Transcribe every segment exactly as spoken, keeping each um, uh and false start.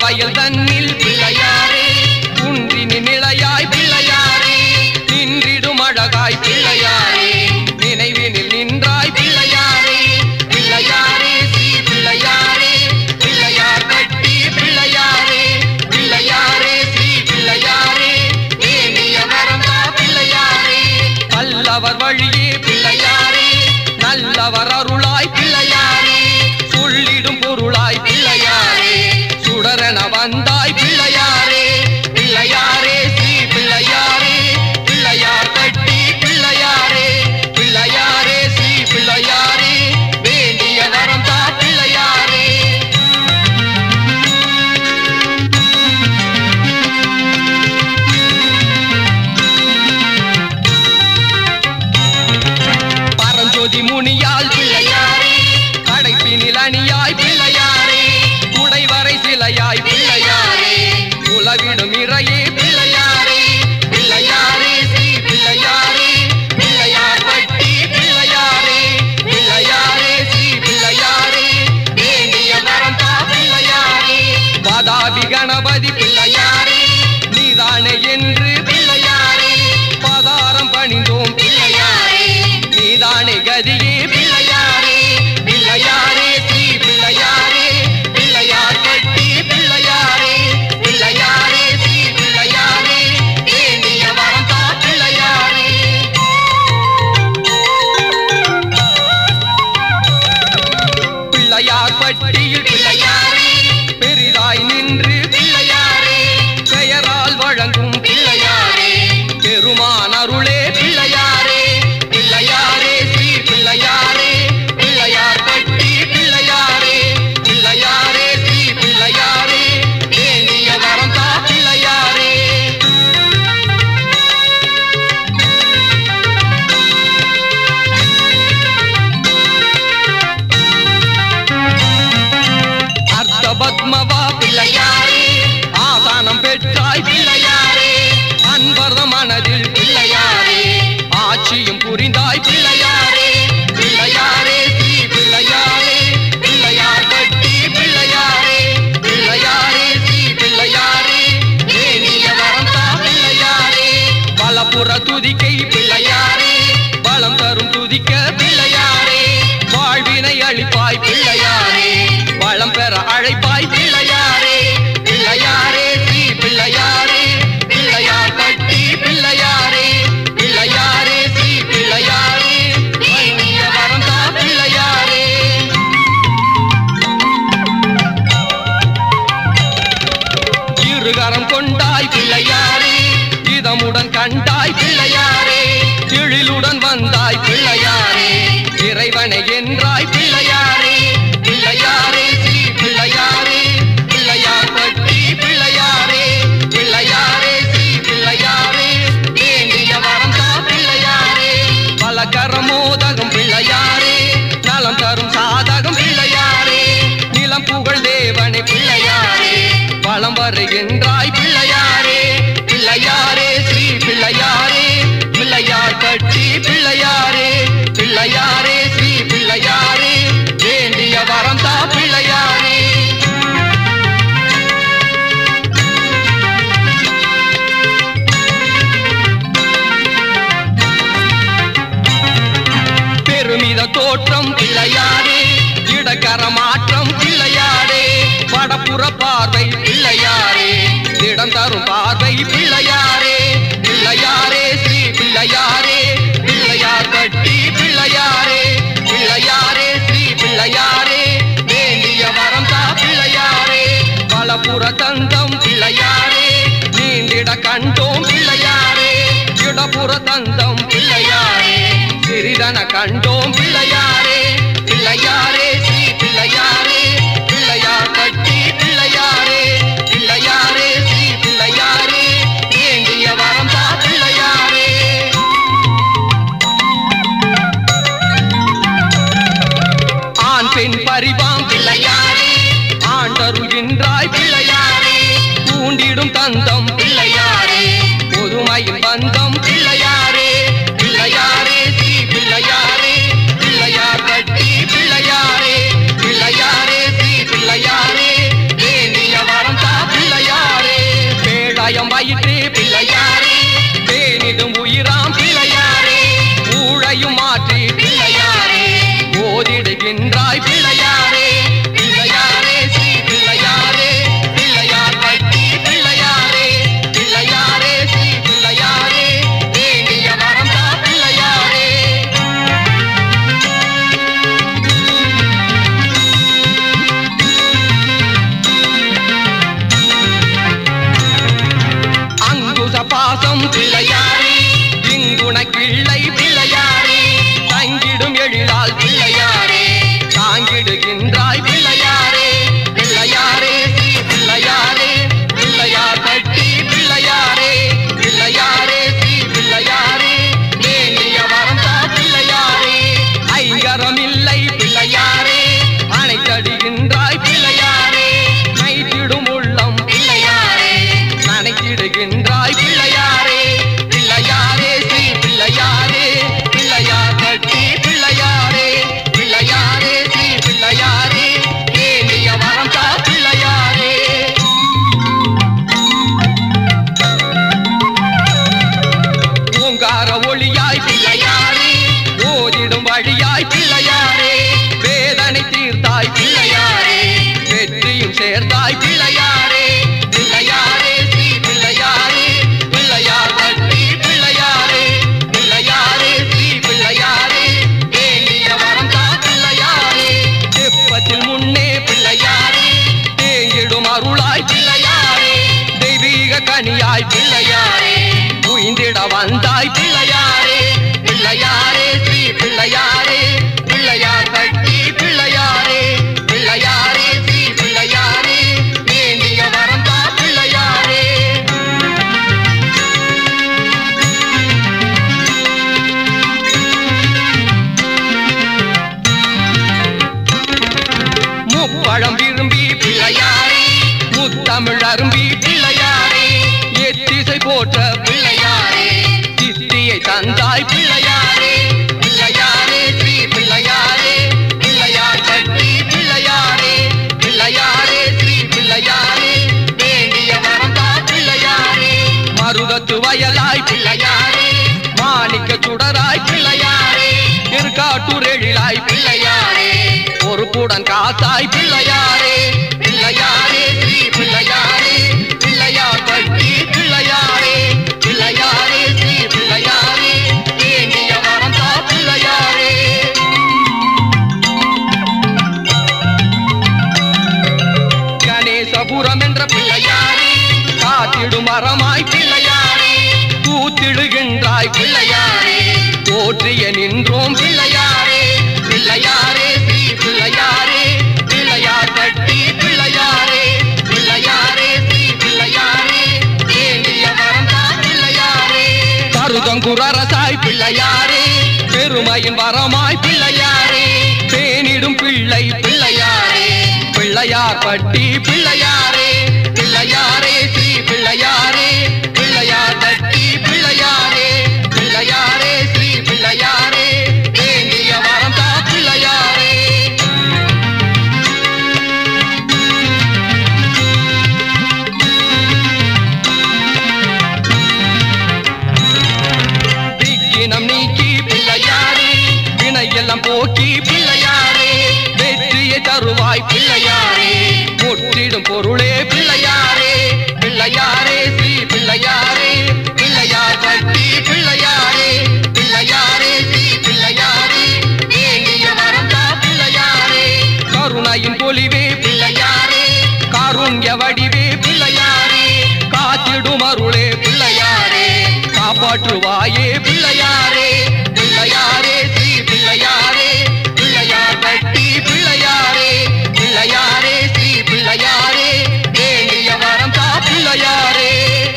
வயல் தன்னில் பிள்ளையாரே குன்றினி நிலையாய் பிள்ளையாரே நின்றிடும் அழகாய் பிள்ளையாரே நினைவினில் நின்றாய் பிள்ளையாரே பிள்ளையாரே ஸ்ரீ பிள்ளையாரே பிள்ளையார் கட்டி பிள்ளையாரே பிள்ளையாரே ஸ்ரீ பிள்ளையாரே வேண்டிய வரந்தா பிள்ளையாரே நல்லவர் வழியே பிள்ளையாரே நல்லவர் அருளாய் பிள்ளையாரே சொல்லிடும் பொருளாய் பிள்ளையாரே சுடரென வந்தாய் பிள்ளையாரே பிள்ளையாரே ஸ்ரீ பிள்ளையாரே பிள்ளையார் கட்டி பிள்ளையாரே பிள்ளையாரே ஸ்ரீ பிள்ளையாரே வேண்டிய வரந்தா பிள்ளையாரே பரஞ்சோதி முனியால் பிள்ளையாரே படைப்பினில் அணியாய் பிள்ளையாரே குடைவரை சிலையாய் பிள்ளையாரே உலவிடும் இறையே பிள்ளையாரே பிள்ளையாரே ஸ்ரீ பிள்ளையாரே பிள்ளையார் பட்டி பிள்ளையாரே பிள்ளையாரே ஸ்ரீ பிள்ளையாரே வேண்டிய வரந்தா பிள்ளையாரே பாதாபி கணபதி பிள்ளையாரே நீதானே என்று பிள்ளையாரே பாதாரம் பணிந்தோம் பிள்ளையாரே நீதானே கதியே பிள்ளையாரே பிள்ளையாரே ஸ்ரீ பிள்ளையாரே பிள்ளையார் கட்டி பிள்ளையாரே பிள்ளையாரே ஸ்ரீ பிள்ளையாரே வேண்டிய வரந்தா பிள்ளையாரே பிள்ளையார் பட்டியில் பிள்ளையாரே பெரிதாய் நின்று பிள்ளையாரே பெயரால் வழங்கும் பிள்ளையாரே பெருமான் அருளே பிள்ளையாரே பிள்ளையாரே ஸ்ரீ பிள்ளையாரே பிள்ளையார் பட்டி பிள்ளையாரே பிள்ளையாரே ஸ்ரீ பிள்ளையாரே வேண்டிய வரந்தா பிள்ளையாரே அர்த்த பத்மவா பிள்ளையாரே ஆசானம் பெற்றாய் பிள்ளையாரே அன்பர்த மனதில் பிள்ளையாரே ஆட்சியும் புரிந்தாய் பிள்ளையாரே பிள்ளையாரே ஸ்ரீ பிள்ளையாரே பிள்ளையார் பட்டி பிள்ளையாரே பிள்ளையாரே ஸ்ரீ பிள்ளையாரே வேண்டிய வரந்தா பிள்ளையாரே பலபுற துதிக்கை பிள்ளையாரே பலம் தரும் துதிக்க பிள்ளையாரே வாழ்வினை அளிப்பாய் பிள்ளையாரே வளம் பெற அழைப்பாய் பிள்ளையாரே பிள்ளையாரே ஸ்ரீ பிள்ளையாரே பிள்ளையார் பட்டி பிள்ளையாரே பிள்ளையாரே ஸ்ரீ பிள்ளையாரே வேண்டிய வரந்தா பிள்ளையாரே இருகரம் கொண்டாய் பிள்ளையாரே இதமுடன் கண்டாய் பிள்ளையாரே எழிலுடன் வந்தாய் பிள்ளையாரே இறைவனை என்றாய் பிள்ளையாரே பிள்ளையாரே ஸ்ரீ பிள்ளையாரே பிள்ளையார் பட்டி பிள்ளையாரே பிள்ளையாரே ஸ்ரீ பிள்ளையாரே வேண்டிய வரந்தா பிள்ளையாரே பலகரமோதகம் பிள்ளையாரே நலம் தரும் சாதகம் பிள்ளையாரே நிலம் புகழ் தேவனை பிள்ளையாரே வளம் வருகின்றாய் பிள்ளையாரே பிள்ளையாரே ஸ்ரீ பிள்ளையாரே பிள்ளையார் பட்டி பிள்ளையாரே பிள்ளையாரே ஸ்ரீ பிள்ளையாரே வேண்டிய வரந்தா பிள்ளையாரே பெருமித தோற்றம் பிள்ளையாரே இடக்கர மாற்றம் பிள்ளையாரே வடப்புற பார்வை பிள்ளையாரே திடம் தரும் பார்வை பிள்ளையாரே பிள்ளையாரே ஸ்ரீ பிள்ளையாரே பிள்ளையார் பட்டி பிள்ளையாரே பிள்ளையாரே ஸ்ரீ பிள்ளையாரே வேண்டிய வரந்தா பிள்ளையாரே பலபுற தந்தம் பிள்ளையாரே நீண்டிட கண்டோம் பிள்ளையாரே இடப்புற தந்தம் பிள்ளையாரே சிறிதன கண்டோம் பிள்ளையாரே பிள்ளையாரே ஸ்ரீ பிள்ளையாரே பிள்ளையார் பட்டி பிள்ளையாரே பிள்ளையாரே ஸ்ரீ பிள்ளையாரே வேண்டிய வரந்தா பிள்ளையாரே ஆண் பெண் பரிவாம் பிள்ளையாரே ஆண்டருகின்றாய் பிள்ளையாரே பூண்டிடும் தந்தம் பிள்ளையாரே பொதுமையின் பந்தம் பிள்ளையாரே பிள்ளையாரே ஸ்ரீ பிள்ளையாரே பிள்ளையார் பிள்ளையாரே தாங்கிடுகின்றாய் பிள்ளையாரே பிள்ளையாரே ஸ்ரீ பிள்ளையாரே பிள்ளையார் பட்டி பிள்ளையாரே பிள்ளையாரே ஸ்ரீ பிள்ளையாரே வேண்டிய வரம் தா பிள்ளையாரே ஐங்கரம் இல்லை பிள்ளையாரே அணைத்தடுகின்றாய் பிள்ளையாரே நைத்திடும் உள்ளம் பிள்ளையாரே நனைத்திடுகின்றாய் பிள்ளையாரே பிள்ளையாரே ஸ்ரீ பிள்ளையாரே பிள்ளையார் பட்டி பிள்ளையாரே பிள்ளையாரே ஸ்ரீ பிள்ளையாரே வேண்டிய வரம் தா பிள்ளையாரே ஓங்கார ஒளியாய் பிள்ளையாரே ஓதிடும் வழியாய் பிள்ளையாரே வேதனை தீர்த்தாய் பிள்ளையாரே வெற்றியும் சேர்த்தாய் பிள்ளையாரே பிள்ளையாரே ஸ்ரீ பிள்ளையாரே பிள்ளையார் பட்டி பிள்ளையாரே பிள்ளையாரே ஸ்ரீ பிள்ளையாரே வேண்டிய வரம் தா பிள்ளையாரே தெப்பத்தில் முன்னே பிள்ளையாரே தேங்கிடும் அருளாய் பிள்ளையாரே தெய்வீக கனியாய் பிள்ளையாரே உயிந்திட வந்தாய் பிள்ளையாரே பிள்ளையாரே ஸ்ரீ பிள்ளையாரே பிள்ளையார் பட்டி பிள்ளையாரே பிள்ளையாரே ஸ்ரீ பிள்ளையாரே வேண்டிய வரம் தா பிள்ளையாரே முப்பழம் விரும்பி பிள்ளையாரே முத்தமிழ் அரும்பி பிள்ளையாரே எத்திசை போற்ற பிள்ளையாரே சித்தியை தந்தாய் பிள்ளையாரே பிள்ளையாரே ஸ்ரீ பிள்ளையாரே பிள்ளையார் பட்டி பிள்ளையாரே பிள்ளையாரே ஸ்ரீ பிள்ளையாரே வேண்டிய வரம் தா பிள்ளையாரே மருதத்து வயலாய் பிள்ளையாரே மாணிக்க சுடராய் பிள்ளையாரே இருக்காட்டூர் எழிலாய் பிள்ளையாரே பொறுப்புடன் காத்தாய் பிள்ளையாரே பிள்ளையாரே ஸ்ரீ பிள்ளையாரே பிள்ளையார் பட்டி பிள்ளையாரே பிள்ளையாரே ஸ்ரீ பிள்ளையாரே வேண்டிய வரம் தா பிள்ளையாரே கணேசபுரம் என்ற பிள்ளையாரே காத்திடும் மரமாய் பிள்ளையாரே கூத்திடுகின்றாய் பிள்ளையாரே போற்றிய நின்றோம் பிள்ளையாரே பிள்ளையாரே ஸ்ரீ பிள்ளையாரே பிள்ளையார் பட்டி பிள்ளையாரே பிள்ளையாரே ஸ்ரீ பிள்ளையாரே வேண்டிய வரம் தா பிள்ளையாரே கருதங்குரசாய் பிள்ளையாரே பெருமையின் வரமாய் பிள்ளையாரே தேனிடும் பிள்ளை பிள்ளையாரே பிள்ளையார் பட்டி பிள்ளையாரே பிள்ளையாரே ஸ்ரீ பிள்ளையாரே பிள்ளையார் பட்டி பிள்ளையாரே பிள்ளையாரே ஸ்ரீ பிள்ளையாரே வேண்டிய வரம் தா பிள்ளையாரே விக்கினம் நீக்கி பிள்ளையாரே வினையெல்லாம் போக்கி பிள்ளையாரே வெற்றியை தருவாய் பிள்ளையாரே முற்றிடும் பொருளே பிள்ளையாரே பிள்ளையாரே ஸ்ரீ பிள்ளையாரே பிள்ளையார் பட்டி பிள்ளையாரே பிள்ளையாரே ஸ்ரீ பிள்ளையாரே வேண்டிய வரம் தா பிள்ளையாரே கருணையின் பொலிவே பிள்ளையாரே காருண்ய வடிவே பிள்ளையாரே காத்திடும் அருளே பிள்ளையாரே காப்பாற்றுவாயே பிள்ளையாரே பிள்ளையாரே ஸ்ரீ பிள்ளையாரே பிள்ளையார் பட்டி பிள்ளையாரே பிள்ளையாரே ஸ்ரீ பிள்ளையாரே வேண்டிய வரம் தா பிள்ளையாரே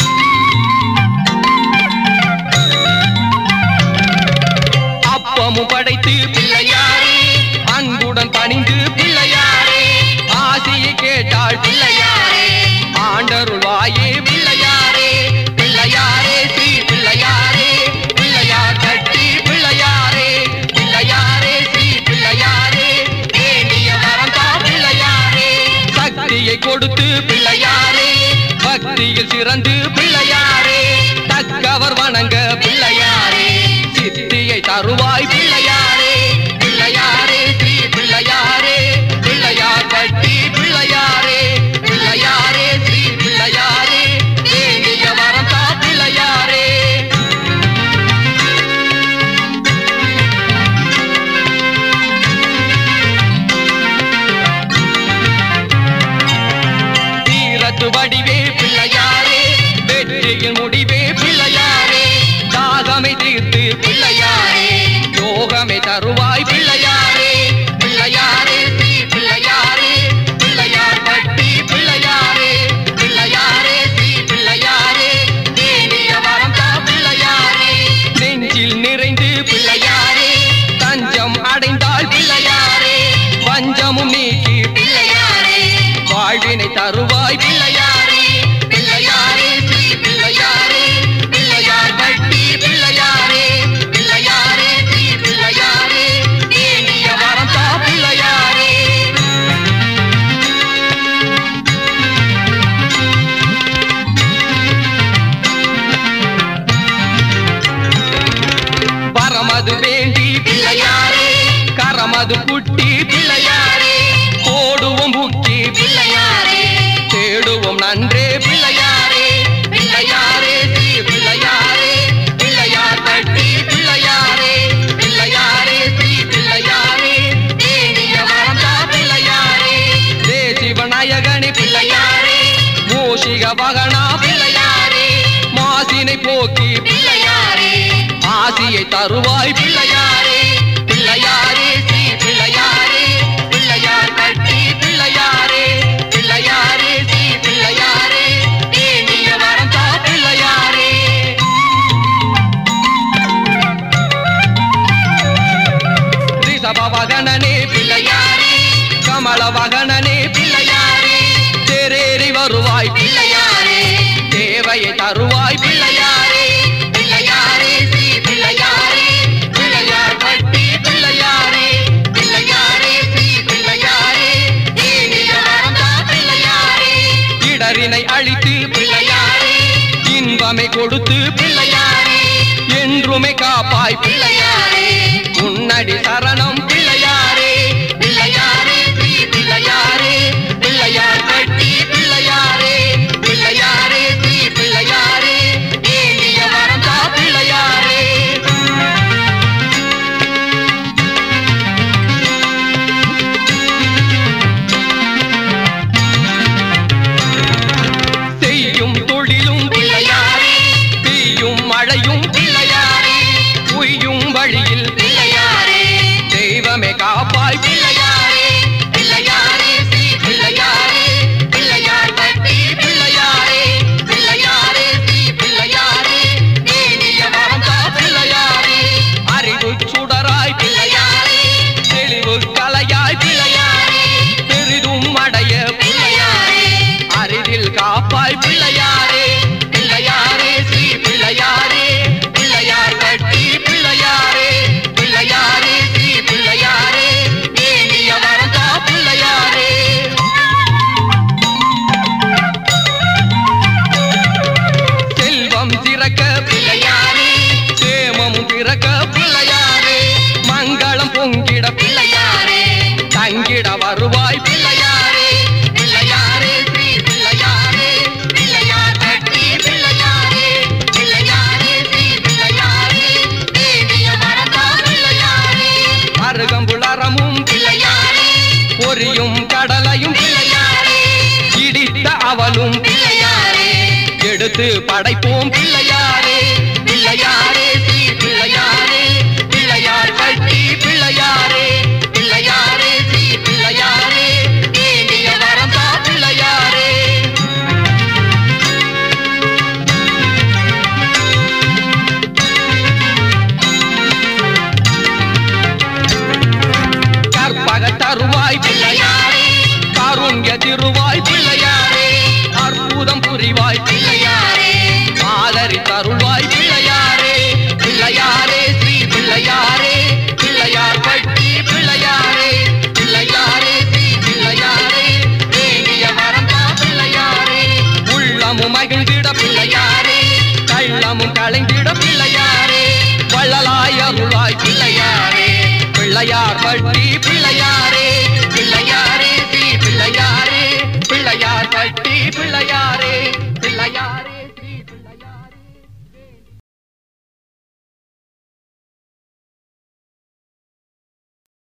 அப்பமும் படைத்து பிள்ளையாரே அன்புடன் பணிந்து பிள்ளையாரே ஆசியை கேட்டாள் பிள்ளையாரே ஆண்டருள்வாயே பிள்ளையாரே பிள்ளையாரே ஸ்ரீ பிள்ளையாரே பிள்ளையார் பட்டி பிள்ளையாரே பிள்ளையாரே ஸ்ரீ பிள்ளையாரே வேண்டிய வரம் தா பிள்ளையாரே சக்தியை கொடுத்து பிள்ளையாரே பக்தியில் சிறந்து பிள்ளையாரே தக்கவர் வணங்க பிள்ளையாரே சித்தியை தருவாய் பிள்ளையாரே பிள்ளையாரே ஸ்ரீ பிள்ளையாரே பிள்ளையார் பட்டி பிள்ளையாரே பிள்ளையாரே ஸ்ரீ பிள்ளையாரே வேண்டிய வரம் தா பிள்ளையாரே தீரத்து வடிவே பிள்ளையாரே நமது குட்டி பிள்ளையாரே போடுவோம் புக்கி பிள்ளையாரே தேடுவோம் நன்றே பிள்ளையாரே பிள்ளையாரே ஸ்ரீ பிள்ளையாரே பிள்ளையார் பட்டி பிள்ளையாரே பிள்ளையாரே ஸ்ரீ பிள்ளையாரே தேனிய வரந்தா பிள்ளையாரே தேசி விநாயகனே பிள்ளையாரே மூஷிக வகனா பிள்ளையாரே மாசினை போக்கி பிள்ளையாரே ஆசியை தருவாய் பிள்ளையாரே பிள்ளையாரே ஸ்ரீ பிள்ளையாரே பிள்ளையார் பட்டி பிள்ளையாரே பிள்ளையாரே ஸ்ரீ பிள்ளையாரே தேனிய வரந்தா பிள்ளையாரே ரிஷப வகனனே பிள்ளையாரே கமல வகனனே பிள்ளையாரே தேரேறி வருவாய் பிள்ளையாரே தேவையை தருவாய் பிள்ளையாரே பிள்ளையாரே ஸ்ரீ பிள்ளையாரே பிள்ளையார் பட்டி பிள்ளையாரே பிள்ளையாரே ஸ்ரீ பிள்ளையாரே தேனிய வரந்தா பிள்ளையாரே இடரினை அழித்து பிள்ளையாரே இன்பமை கொடுத்து பிள்ளையாரே என்றுமே காப்பாய் பிள்ளையாரே உன்னடி சரணம் பிள்ளையாரே பிள்ளையாரே ஸ்ரீ பிள்ளையாரே பிள்ளையார் பட்டி பிள்ளையாரே பிள்ளையாரே ஸ்ரீ பிள்ளையாரே தேனிய வரந்தா பிள்ளையாரே செய்யும் தொழிலும் பிள்ளையாரே பெய்யும் மழையும் பிள்ளையாரே உய்யும் வழியில் பிள்ளையாரே தெய்வமே காப்பாய் பிள்ளையாரே பிள்ளையாரே ஸ்ரீ பிள்ளையாரே பிள்ளையார் பட்டி பிள்ளையாரே பிள்ளையாரே ஸ்ரீ பிள்ளையாரே தேனிய வரந்தா பிள்ளையாரே அறிவு சுடராய் பிள்ளையாரே தெளிவு கலையாய் பிள்ளையாரே பெரிதும் அடைய பிள்ளையாரே அரிதில் காப்பாய் பிள்ளையாரே பிள்ளையாரே ஸ்ரீ பிள்ளையாரே பிள்ளையார் பட்டி பிள்ளையாரே பிள்ளையாரே ஸ்ரீ பிள்ளையாரே தேனிய வரந்தா பிள்ளையாரே செல்வம் சிறக்க பிள்ளையாரே சேமம் பிறக்க பிள்ளையாரே மங்களம் பொங்கிட பிள்ளையாரே தங்கிட வருவாய் பிள்ளையாரே பிள்ளையாரே ஸ்ரீ பிள்ளையாரே பிள்ளையார் பட்டி பிள்ளையாரே பிள்ளையாரே ஸ்ரீ பிள்ளையாரே தேனிய வரந்தா பிள்ளையாரே அருகம்புலரமும் பிள்ளையாரே பொரியும் கடலையும் பிள்ளையாரே இடித்த அவலும் பிள்ளையாரே எடுத்து படைப்போம் பிள்ளையாரே பிள்ளையாரே ஸ்ரீ பிள்ளையாரே பிள்ளையார் பட்டி பிள்ளையாரே பிள்ளையாரே ஸ்ரீ பிள்ளையாரே தேனிய வரந்தா பிள்ளையாரே கற்பக தருவாய் பிள்ளையாரே காருண்ய திருவாய் பிள்ளையாரே அற்புதம் புரிவாய் பிள்ளையாரே ஆதரி தருவாய் பிள்ளையாரே பிள்ளையாரே ஸ்ரீ பிள்ளையாரே பிள்ளையார் பட்டி பிள்ளையாரே பிள்ளையாரே ஸ்ரீ பிள்ளையாரே தேனிய வரந்தா பிள்ளையாரே உள்ளமும் மகிழ்ந்திட பிள்ளையாரே கள்ளமும் களைந்திட பிள்ளையாரே வள்ளலாய் அருளாய் பிள்ளையாரே பிள்ளையார் பட்டி பிள்ளையாரே பிள்ளையாரே ஸ்ரீ பிள்ளையாரே பிள்ளையார் பட்டி பிள்ளையாரே